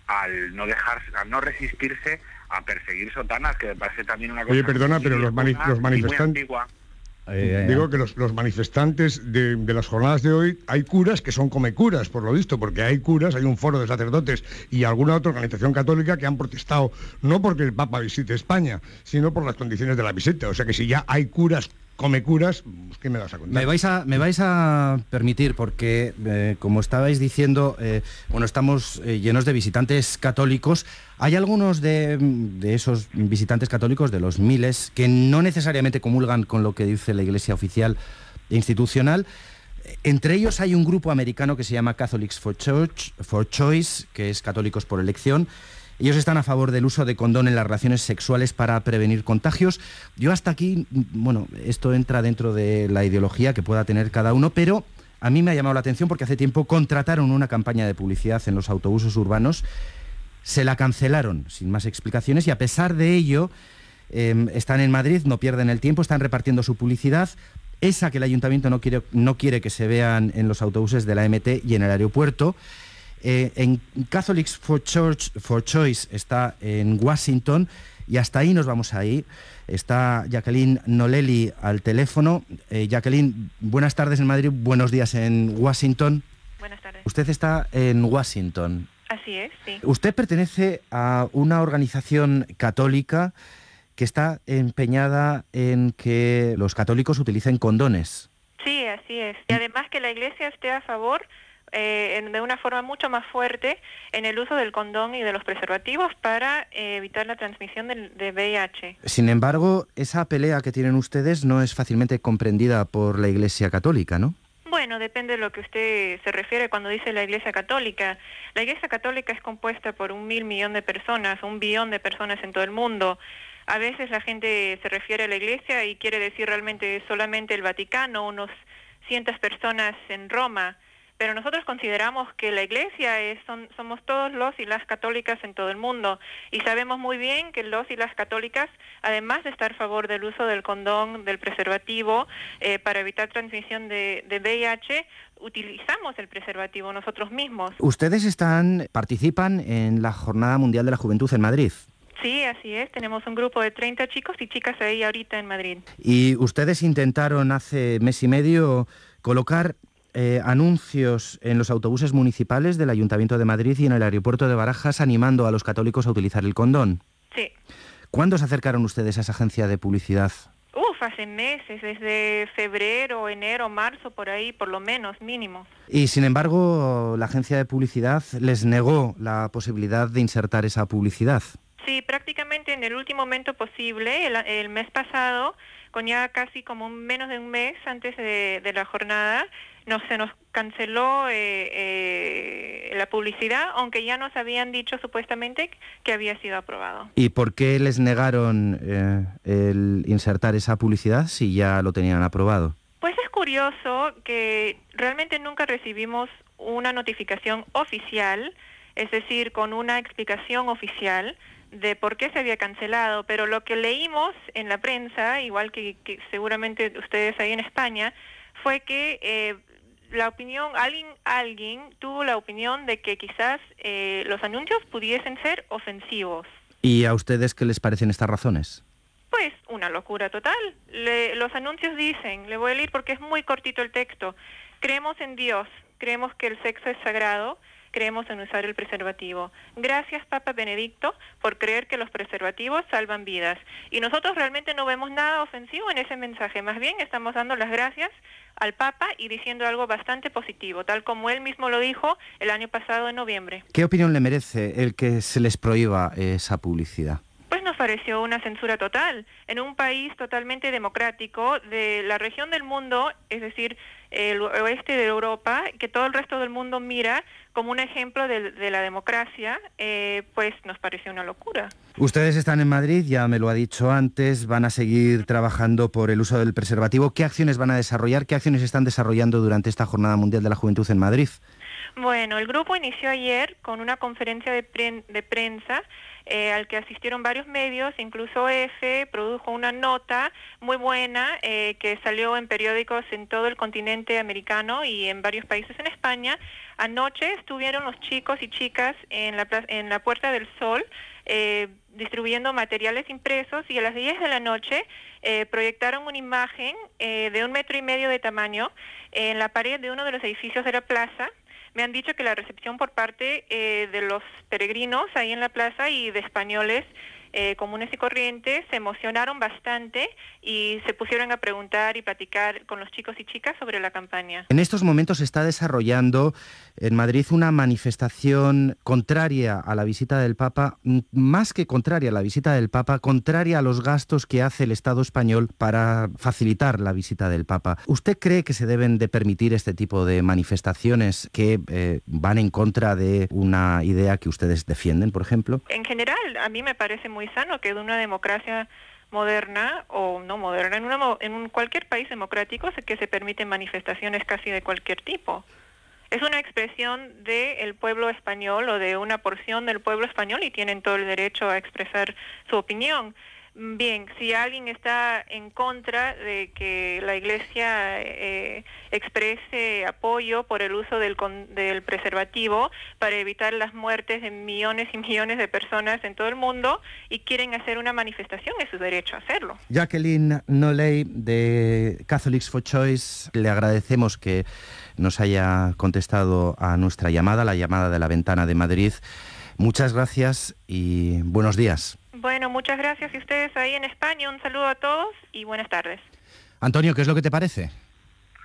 al no dejar, al no resistirse a perseguir sotanas, que me parece también una cosa... Oye, perdona, pero los, mani los manifestantes... Eh, Digo que los, los manifestantes de, de las jornadas de hoy, hay curas que son comecuras, por lo visto, porque hay curas, hay un foro de sacerdotes y alguna otra organización católica que han protestado, no porque el Papa visite España, sino por las condiciones de la visita. O sea que si ya hay curas come curas, ¿qué me vas a contar? Me vais a, me vais a permitir, porque eh, como estabais diciendo, eh, bueno, estamos eh, llenos de visitantes católicos. Hay algunos de, de esos visitantes católicos, de los miles, que no necesariamente comulgan con lo que dice la Iglesia oficial e institucional. Entre ellos hay un grupo americano que se llama Catholics for Church, for Choice, que es Católicos por Elección. Ellos están a favor del uso de condón en las relaciones sexuales para prevenir contagios. Yo hasta aquí, bueno, esto entra dentro de la ideología que pueda tener cada uno, pero a mí me ha llamado la atención porque hace tiempo contrataron una campaña de publicidad en los autobuses urbanos, se la cancelaron sin más explicaciones y a pesar de ello eh, están en Madrid, no pierden el tiempo, están repartiendo su publicidad, esa que el ayuntamiento no quiere, no quiere que se vean en los autobuses de la M T y en el aeropuerto. Eh, en Catholics for Church, for Choice está en Washington y hasta ahí nos vamos a ir. Está Jacqueline Noleli al teléfono. Eh, Jacqueline, buenas tardes en Madrid, buenos días en Washington. Buenas tardes. Usted está en Washington. Así es, sí. Usted pertenece a una organización católica que está empeñada en que los católicos utilicen condones. Sí, así es. Y además que la Iglesia esté a favor eh, de una forma mucho más fuerte en el uso del condón y de los preservativos para eh, evitar la transmisión de, de V I H. Sin embargo, esa pelea que tienen ustedes no es fácilmente comprendida por la Iglesia Católica, ¿no? Bueno, depende de lo que usted se refiere cuando dice la Iglesia Católica. La Iglesia Católica es compuesta por un mil millón de personas, un billón de personas en todo el mundo. A veces la gente se refiere a la Iglesia y quiere decir realmente solamente el Vaticano, unos cientos personas en Roma. Pero nosotros consideramos que la Iglesia es, son, somos todos los y las católicas en todo el mundo. Y sabemos muy bien que los y las católicas, además de estar a favor del uso del condón, del preservativo, eh, para evitar transmisión de, de V I H, utilizamos el preservativo nosotros mismos. Ustedes están, participan en la Jornada Mundial de la Juventud en Madrid. Sí, así es. Tenemos un grupo de treinta chicos y chicas ahí ahorita en Madrid. Y ustedes intentaron hace mes y medio colocar Eh, anuncios en los autobuses municipales del Ayuntamiento de Madrid y en el aeropuerto de Barajas animando a los católicos a utilizar el condón. Sí. ¿Cuándo se acercaron ustedes a esa agencia de publicidad? Uf, hace meses, desde febrero, enero, marzo, por ahí, por lo menos, mínimo. Y sin embargo, la agencia de publicidad les negó la posibilidad de insertar esa publicidad. Sí, prácticamente en el último momento posible, el, el mes pasado, con ya casi como un, menos de un mes antes de, de la jornada, no, se nos canceló eh, eh, la publicidad, aunque ya nos habían dicho supuestamente que había sido aprobado. ¿Y por qué les negaron eh, el insertar esa publicidad si ya lo tenían aprobado? Pues es curioso que realmente nunca recibimos una notificación oficial, es decir, con una explicación oficial de por qué se había cancelado, pero lo que leímos en la prensa, igual que, que seguramente ustedes ahí en España, fue que eh, la opinión, alguien, alguien tuvo la opinión de que quizás eh, los anuncios pudiesen ser ofensivos. ¿Y a ustedes qué les parecen estas razones? Pues una locura total. Le, los anuncios dicen, le voy a leer porque es muy cortito el texto: creemos en Dios, creemos que el sexo es sagrado, creemos en usar el preservativo. Gracias, Papa Benedicto, por creer que los preservativos salvan vidas. Y nosotros realmente no vemos nada ofensivo en ese mensaje. Más bien estamos dando las gracias al Papa y diciendo algo bastante positivo, tal como él mismo lo dijo el año pasado en noviembre. ¿Qué opinión le merece el que se les prohíba esa publicidad? Pues nos pareció una censura total. En un país totalmente democrático de la región del mundo, es decir, el oeste de Europa, que todo el resto del mundo mira como un ejemplo de, de la democracia, eh, pues nos pareció una locura. Ustedes están en Madrid, ya me lo ha dicho antes, van a seguir trabajando por el uso del preservativo. ¿Qué acciones van a desarrollar? ¿Qué acciones están desarrollando durante esta Jornada Mundial de la Juventud en Madrid? Bueno, el grupo inició ayer con una conferencia de, pre de prensa eh, al que asistieron varios medios, incluso E F produjo una nota muy buena eh, que salió en periódicos en todo el continente americano y en varios países en España. Anoche estuvieron los chicos y chicas en la, en la Puerta del Sol eh, distribuyendo materiales impresos y a las diez de la noche eh, proyectaron una imagen eh, de un metro y medio de tamaño en la pared de uno de los edificios de la plaza. Me han dicho que la recepción por parte eh, de los peregrinos ahí en la plaza y de españoles eh, comunes y corrientes se emocionaron bastante y se pusieron a preguntar y platicar con los chicos y chicas sobre la campaña. En estos momentos se está desarrollando en Madrid una manifestación contraria a la visita del Papa, más que contraria a la visita del Papa, contraria a los gastos que hace el Estado español para facilitar la visita del Papa. ¿Usted cree que se deben de permitir este tipo de manifestaciones que eh, van en contra de una idea que ustedes defienden, por ejemplo? En general, a mí me parece muy sano que de una democracia moderna o no moderna, en, una, en un, cualquier país democrático que se permiten manifestaciones casi de cualquier tipo. Es una expresión del pueblo español o de una porción del pueblo español y tienen todo el derecho a expresar su opinión. Bien, si alguien está en contra de que la Iglesia eh, exprese apoyo por el uso del, del preservativo para evitar las muertes de millones y millones de personas en todo el mundo y quieren hacer una manifestación, es su derecho a hacerlo. Jacqueline Noley de Catholics for Choice, le agradecemos que nos haya contestado a nuestra llamada, la llamada de la Ventana de Madrid. Muchas gracias y buenos días. Bueno, muchas gracias y ustedes ahí en España. Un saludo a todos y buenas tardes. Antonio, ¿qué es lo que te parece?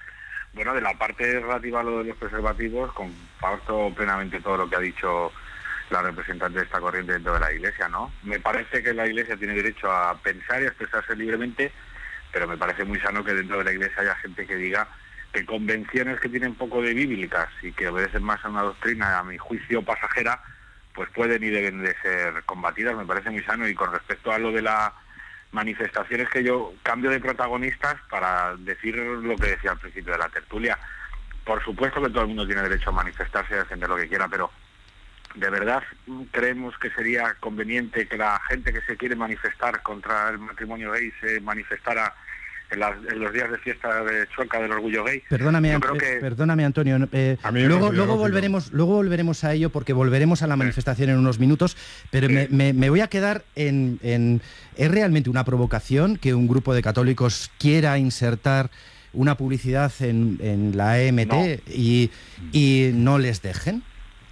Bueno, de la parte relativa a lo de los preservativos, comparto plenamente todo lo que ha dicho la representante de esta corriente dentro de la Iglesia, ¿no? Me parece que la Iglesia tiene derecho a pensar y a expresarse libremente, pero me parece muy sano que dentro de la Iglesia haya gente que diga que convenciones que tienen poco de bíblicas y que obedecen más a una doctrina, a mi juicio pasajera, pues pueden y deben de ser combatidas. Me parece muy sano. Y con respecto a lo de las manifestaciones, que yo cambio de protagonistas para decir lo que decía al principio de la tertulia. Por supuesto que todo el mundo tiene derecho a manifestarse y a defender lo que quiera, pero ¿de verdad creemos que sería conveniente que la gente que se quiere manifestar contra el matrimonio gay se manifestara en, las, en los días de fiesta de Chueca del orgullo gay? Perdóname, Yo creo que... perdóname Antonio. Eh, luego luego volveremos, luego volveremos a ello porque volveremos a la manifestación en unos minutos, pero me, me, me voy a quedar en, en... ¿Es realmente una provocación que un grupo de católicos quiera insertar una publicidad en, en la E M T no. y, y no les dejen?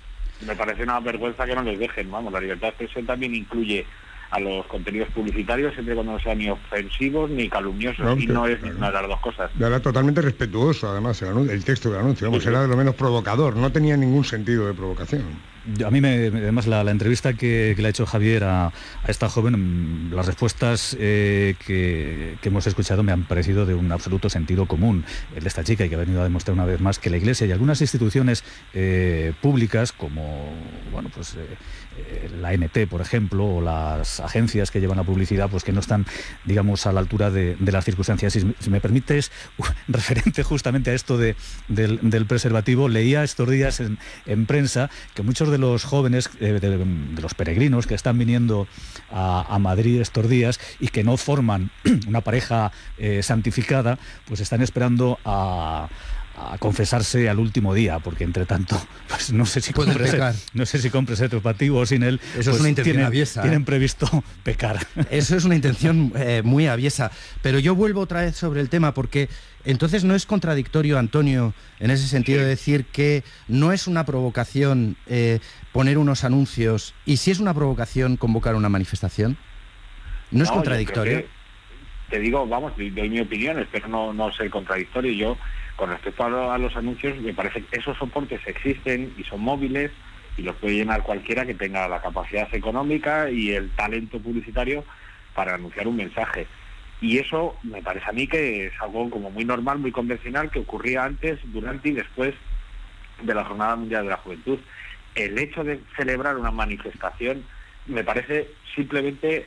Me parece una vergüenza que no les dejen. Vamos, la libertad de expresión también incluye a los contenidos publicitarios, siempre cuando no sean ni ofensivos ni calumniosos, no, y no es claro. ninguna de las dos cosas. Era totalmente respetuoso, además, el, anuncio, el texto del anuncio, vamos, sí, sí. era de lo menos provocador, no tenía ningún sentido de provocación. A mí, me, además, la, la entrevista que, que le ha hecho Javier a, a esta joven, las respuestas eh, que, que hemos escuchado me han parecido de un absoluto sentido común. El de esta chica, y que ha venido a demostrar una vez más que la Iglesia y algunas instituciones eh, públicas, como bueno, pues eh, eh, la N T, por ejemplo, o las agencias que llevan la publicidad, pues que no están, digamos, a la altura de, de las circunstancias. Si, si me permites, uh, referente justamente a esto de, del, del preservativo, leía estos días en, en prensa que muchos de los jóvenes, eh, de, de los peregrinos que están viniendo a, a Madrid estos días y que no forman una pareja eh, santificada, pues están esperando a... a confesarse al último día, porque entre tanto, pues no sé si compres, no sé si compres preservativo o sin él. Eso pues es una intención tienen, aviesa. Tienen ¿eh? previsto pecar. Eso es una intención eh, muy aviesa. Pero yo vuelvo otra vez sobre el tema, porque entonces no es contradictorio, Antonio, en ese sentido, sí. de decir que no es una provocación eh, poner unos anuncios, y si es una provocación convocar una manifestación. ¿No, no es contradictorio? Te digo, vamos, doy mi opinión, espero no, no ser contradictorio. Yo, con respecto a, lo, a los anuncios, me parece que esos soportes existen y son móviles y los puede llenar cualquiera que tenga la capacidad económica y el talento publicitario para anunciar un mensaje. Y eso me parece a mí que es algo como muy normal, muy convencional, que ocurría antes, durante y después de la Jornada Mundial de la Juventud. El hecho de celebrar una manifestación me parece simplemente,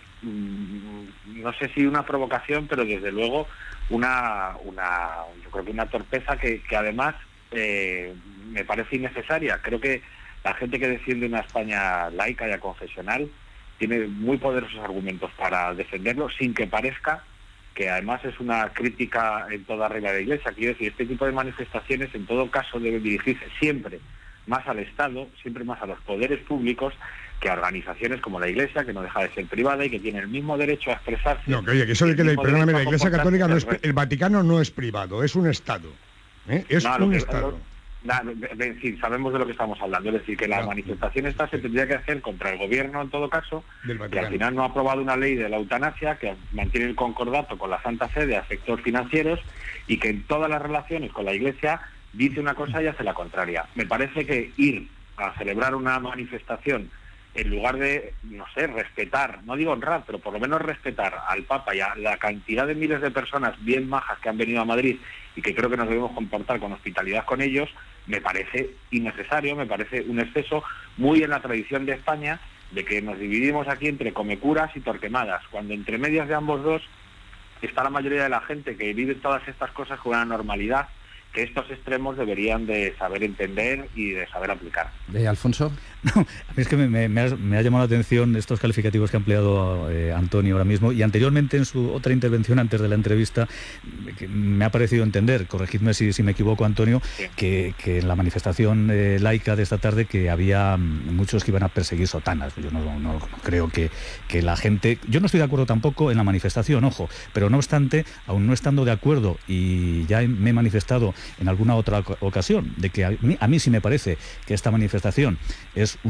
mmm, no sé si una provocación, pero desde luego una, una yo creo que una torpeza que, que además eh, me parece innecesaria. Creo que la gente que defiende una España laica y aconfesional tiene muy poderosos argumentos para defenderlo, sin que parezca que además es una crítica en toda regla de la Iglesia. Quiero decir, este tipo de manifestaciones en todo caso deben dirigirse siempre más al Estado, siempre más a los poderes públicos, que a organizaciones como la Iglesia, que no deja de ser privada y que tiene el mismo derecho a expresarse. No, que oye, que eso de que la, perdóname, la Iglesia Católica no es, el Vaticano no es privado, es un Estado. ¿eh? Es no, un que, Estado. No, es decir, sabemos de lo que estamos hablando, es decir, que la no. manifestación esta se tendría que hacer contra el gobierno en todo caso, que al final no ha aprobado una ley de la eutanasia, que mantiene el concordato con la Santa Sede a efectos financieros y que en todas las relaciones con la Iglesia dice una cosa y hace la contraria. Me parece que ir a celebrar una manifestación en lugar de, no sé, respetar, no digo honrar, pero por lo menos respetar al Papa y a la cantidad de miles de personas bien majas que han venido a Madrid y que creo que nos debemos comportar con hospitalidad con ellos, me parece innecesario, me parece un exceso, muy en la tradición de España, de que nos dividimos aquí entre comecuras y torquemadas, cuando entre medias de ambos dos está la mayoría de la gente que vive todas estas cosas con una normalidad que estos extremos deberían de saber entender y de saber aplicar. ¿De Alfonso? No, a mí es que me, me, me, ha, me ha llamado la atención estos calificativos que ha empleado eh, Antonio ahora mismo, y anteriormente en su otra intervención antes de la entrevista que me ha parecido entender, corregidme si, si me equivoco, Antonio, sí. que, que en la manifestación eh, laica de esta tarde que había muchos que iban a perseguir sotanas. Yo no, no, no creo que, que la gente... Yo no estoy de acuerdo tampoco en la manifestación, ojo, pero no obstante, aún no estando de acuerdo, y ya me he manifestado en alguna otra ocasión, de que a mí, a mí sí me parece que esta manifestación es una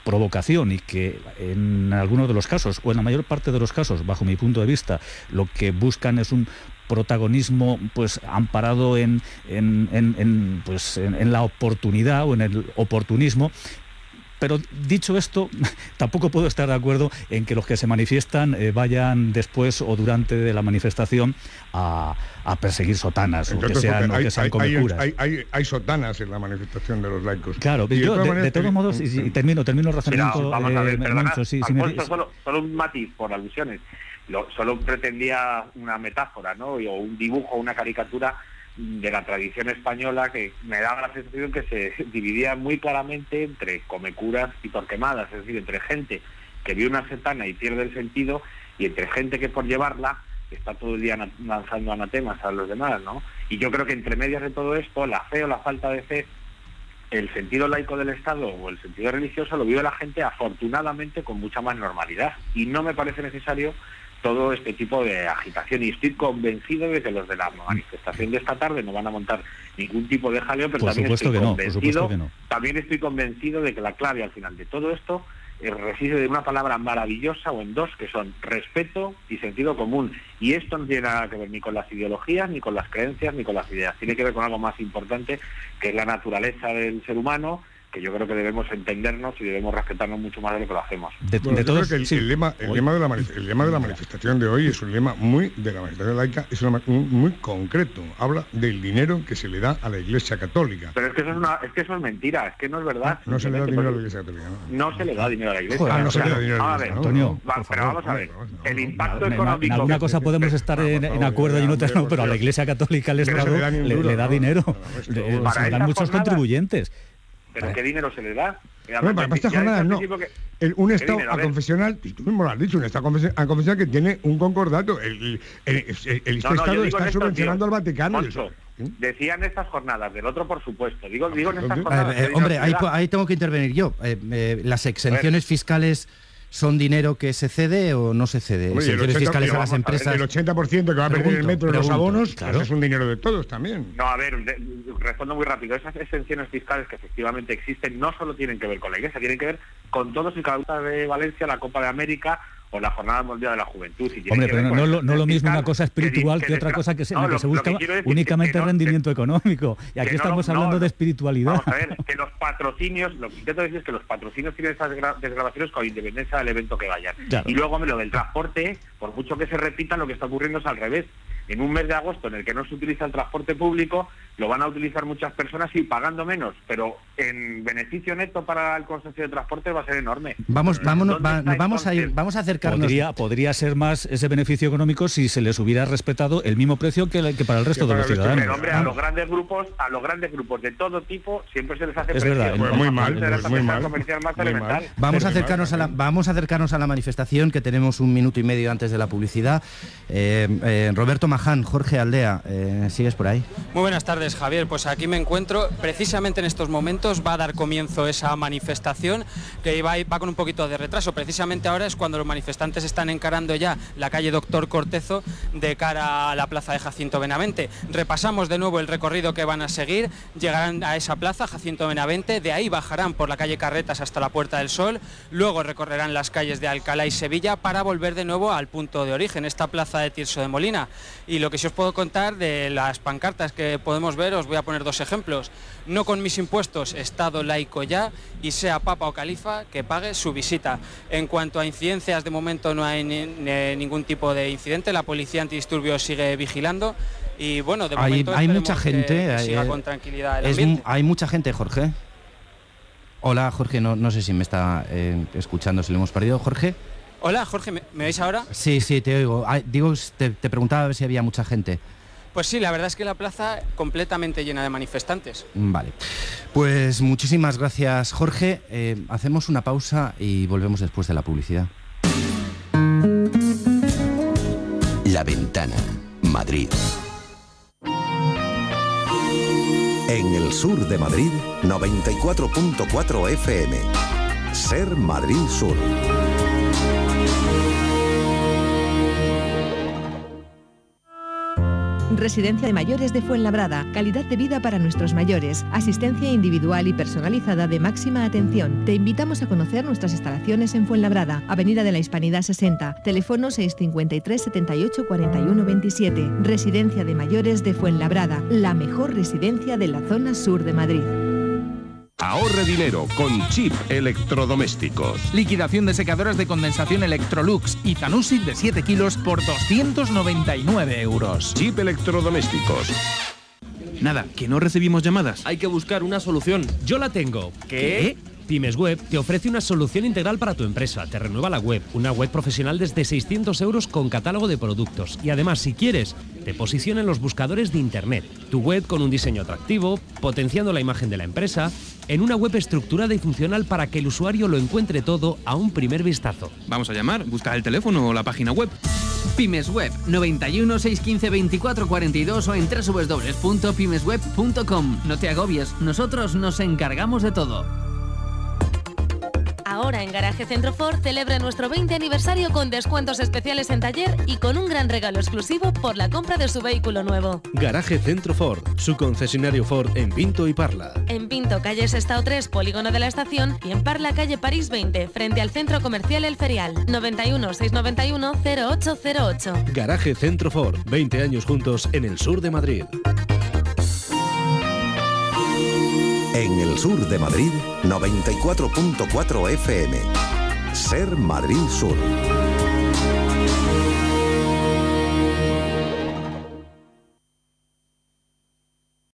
provocación y que en algunos de los casos, o en la mayor parte de los casos, bajo mi punto de vista, lo que buscan es un protagonismo pues amparado en, en, en, en, pues, en, en la oportunidad o en el oportunismo. Pero dicho esto, tampoco puedo estar de acuerdo en que los que se manifiestan eh, vayan después o durante de la manifestación a, a perseguir sotanas, Entonces, o que sean, hay, o que sean hay, comecuras. hay, hay, hay sotanas en la manifestación de los laicos. Claro, Y yo, todas de, maneras, de todos eh, modos, y, y termino, termino el razonamiento. Mira, vamos a ver, eh, perdona, Moncho, si, si me- Alfonso, solo, solo un matiz por alusiones. Lo, solo pretendía una metáfora, ¿no? O un dibujo, una caricatura de la tradición española que me daba la sensación que se dividía muy claramente entre comecuras y torquemadas, es decir, entre gente que vio una sotana y pierde el sentido, y entre gente que por llevarla está todo el día lanzando anatemas a los demás, ¿no? Y yo creo que entre medias de todo esto, la fe o la falta de fe, el sentido laico del Estado o el sentido religioso lo vive la gente afortunadamente con mucha más normalidad, y no me parece necesario todo este tipo de agitación, y estoy convencido de que los de la manifestación de esta tarde no van a montar ningún tipo de jaleo, pero Por también supuesto estoy que no, por convencido, supuesto que no. también estoy convencido de que la clave al final de todo esto eh, reside en una palabra maravillosa, o en dos, que son respeto y sentido común. Y esto no tiene nada que ver ni con las ideologías, ni con las creencias, ni con las ideas. Tiene que ver con algo más importante, que es la naturaleza del ser humano, que yo creo que debemos entendernos y debemos respetarnos mucho más de lo que lo hacemos. De, bueno, de yo todos, creo que el, sí. el, lema, el, lema de la el lema de la manifestación de hoy es un lema muy de la manifestación laica, es una, un, muy concreto. Habla del dinero que se le da a la Iglesia Católica. Pero es que eso es, una, es, que eso es mentira, es que no es verdad. No se le da dinero a la Iglesia Católica. No, no se le da dinero a la Iglesia. Joder, ah, no se le da dinero a la Iglesia. A ver, Antonio, va, pero favor, vamos a ver, no, el impacto no, económico... En alguna cosa podemos estar en, en acuerdo y en otras no, pero a la Iglesia Católica, el Estado, le, le, le da dinero. Le, se le dan muchos contribuyentes. ¿Pero qué dinero se le da? Bueno, para estas jornadas no. Que, el, un Estado dinero, a confesional, y tú mismo lo has dicho, un Estado a confesional que tiene un concordato. El, el, el, el, el no, no, Estado está esto, subvencionando tío, al Vaticano. Moncho, decían estas jornadas, del otro por supuesto. Digo, digo en estas jornadas. Eh, eh, hombre, ahí, ahí tengo que intervenir yo. Eh, eh, las exenciones fiscales... ¿Son dinero que se cede o no se cede? Oye, Exenciones fiscales a las empresas. El ochenta por ciento que va a perder el metro en los abonos, claro. Pues es un dinero de todos también. No, a ver, de, respondo muy rápido. Esas exenciones fiscales que efectivamente existen no solo tienen que ver con la Iglesia, tienen que ver con todos y cada una de Valencia, la Copa de América o la Jornada Mundial de la Juventud. Si Hombre, pero no, no, lo, no lo mismo una cosa espiritual que, que, que otra cosa que se, no, que lo, se busca que únicamente que no, rendimiento que, económico. Y aquí estamos no, hablando no, de espiritualidad. Vamos a ver, que los patrocinios, lo que intento decir es que los patrocinios tienen esas desgravaciones con independencia del evento que vayan. Claro. Y luego, hombre, lo del transporte, por mucho que se repita, lo que está ocurriendo es al revés. En un mes de agosto en el que no se utiliza el transporte público, lo van a utilizar muchas personas y pagando menos, pero en beneficio neto para el consorcio de transporte va a ser enorme. Vamos, vámonos, va, nos vamos a ir, vamos a acercarnos. Podría, podría ser más ese beneficio económico si se les hubiera respetado el mismo precio que, que para el resto de los ciudadanos. Pero, hombre, a los grandes grupos, a los grandes grupos de todo tipo siempre se les hace es precio. verdad, pues muy mal, pues muy mal. Más muy mal. Vamos a acercarnos a la, vamos a acercarnos a la manifestación, que tenemos un minuto y medio antes de la publicidad. Eh, eh, Roberto Maján, Jorge Aldea, eh, ¿sigues por ahí? Muy buenas tardes, Javier. Pues aquí me encuentro, precisamente en estos momentos va a dar comienzo esa manifestación que va, va con un poquito de retraso. Precisamente ahora es cuando los manifestantes están encarando ya la calle Doctor Cortezo de cara a la plaza de Jacinto Benavente. Repasamos de nuevo el recorrido que van a seguir, llegarán a esa plaza, Jacinto Benavente, de ahí bajarán por la calle Carretas hasta la Puerta del Sol, luego recorrerán las calles de Alcalá y Sevilla para volver de nuevo al punto de origen, esta plaza de Tirso de Molina. Y lo que sí os puedo contar de las pancartas que podemos ver, os voy a poner dos ejemplos. No con mis impuestos, Estado laico ya, y sea Papa o Califa que pague su visita. En cuanto a incidencias, de momento no hay ni, ni, ningún tipo de incidente, la policía antidisturbios sigue vigilando y bueno, de momento hay, hay mucha gente, que, que siga hay, con tranquilidad el es, ambiente. Hay mucha gente, Jorge. Hola, Jorge, no, no sé si me está eh, escuchando, si lo hemos perdido, Jorge. Hola, Jorge, ¿me, ¿me oís ahora? Sí, sí, te oigo. Ah, digo, te, te preguntaba a ver si había mucha gente. Pues sí, la verdad es que la plaza completamente llena de manifestantes. Vale. Pues muchísimas gracias, Jorge. Eh, hacemos una pausa y volvemos después de la publicidad. La Ventana, Madrid. En el sur de Madrid, noventa y cuatro punto cuatro F M. Ser Madrid Sur. Residencia de Mayores de Fuenlabrada. Calidad de vida para nuestros mayores. Asistencia individual y personalizada de máxima atención. Te invitamos a conocer nuestras instalaciones en Fuenlabrada, Avenida de la Hispanidad sesenta. Teléfono seis cincuenta y tres setenta y ocho cuarenta y uno veintisiete. Residencia de Mayores de Fuenlabrada. La mejor residencia de la zona sur de Madrid. Ahorre dinero con Chip Electrodomésticos. Liquidación de secadoras de condensación Electrolux y Zanussi de siete kilos por doscientos noventa y nueve euros. Chip Electrodomésticos. Nada, que no recibimos llamadas. Hay que buscar una solución. Yo la tengo. ¿Qué? Pymes Web te ofrece una solución integral para tu empresa. Te renueva la web, una web profesional desde seiscientos euros con catálogo de productos. Y además, si quieres, te posiciona en los buscadores de Internet. Tu web con un diseño atractivo, potenciando la imagen de la empresa, en una web estructurada y funcional para que el usuario lo encuentre todo a un primer vistazo. Vamos a llamar, busca el teléfono o la página web. Pymes Web, noventa y uno, seiscientos quince, veinticuatro cuarenta y dos o en doble u doble u doble u punto pymes web punto com. No te agobies, nosotros nos encargamos de todo. Ahora en Garaje Centro Ford celebra nuestro veinte aniversario con descuentos especiales en taller y con un gran regalo exclusivo por la compra de su vehículo nuevo. Garaje Centro Ford, su concesionario Ford en Pinto y Parla. En Pinto, calle Sestao tres, Polígono de la Estación, y en Parla, calle París veinte, frente al Centro Comercial El Ferial. noventa y uno, seiscientos noventa y uno, cero ocho cero ocho. Garaje Centro Ford, veinte años juntos en el sur de Madrid. En el sur de Madrid, noventa y cuatro punto cuatro F M. Ser Madrid Sur.